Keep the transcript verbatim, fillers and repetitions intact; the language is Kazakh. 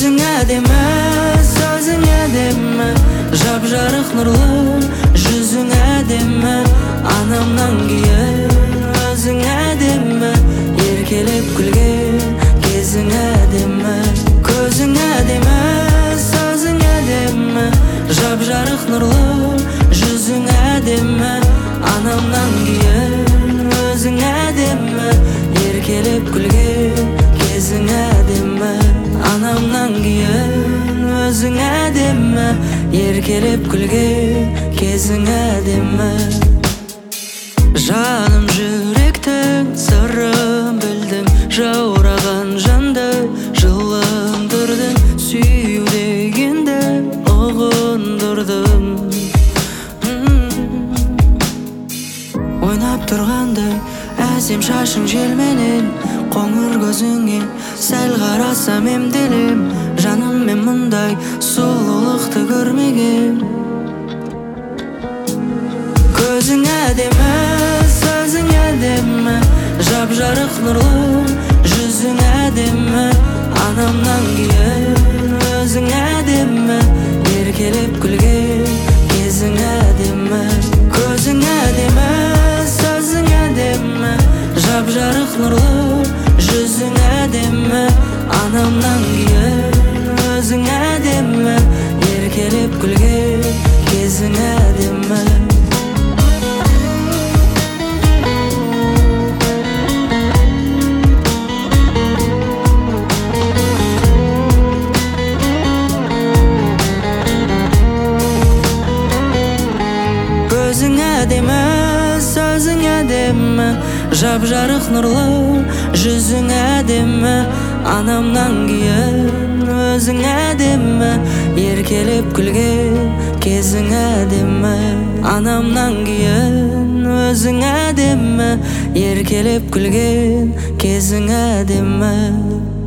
Көзің әдемі, сөзің әдемі, жап-жарық нұрлы, жүзің әдемі. Анамнан кейін өзің әдемі, еркелеп күлген кезің әдемі. Көзің әдемі, сөзің әдемі, жап-жарық нұрлы, жүзің әдемі. Анамнан кейін өзің әдемі, еркелеп күлген кезің әдемі. Анамнан кейін өзің әдемі, еркелеп күлген кезің әдемі. Жаным жүректің сырын білдің, жаураған жанды жылындырдың, сүю дегенді ұғындырдың. Ойнап тұрғандай әсем шашың желменен, қоңыр көзіңе сәл қарасам емделем. Жаным мен мұндай сұлулықты көрмеген. Көзің әдемі, сөзің әдемі, жап-жарық нұрлы, жүзің әдемі. Анамнан кейін өзің әдемі, еркелеп күлген кезің әдемі. Көзің әдемі, сөзің әдемі, жап-жарық нұрлы, жүзің әдемі. Анамнан кейін өзің әдемі, еркелеп күлген кезің әдемі. Көзің әдемі, сөзің әдемі, жап-жарық нұрлы, жүзің әдемі. Анамнан кейін өзің әдемі, еркелеп күлген кезің әдемі. Анамнан кейін өзің әдемі, еркелеп күлген кезің әдемі.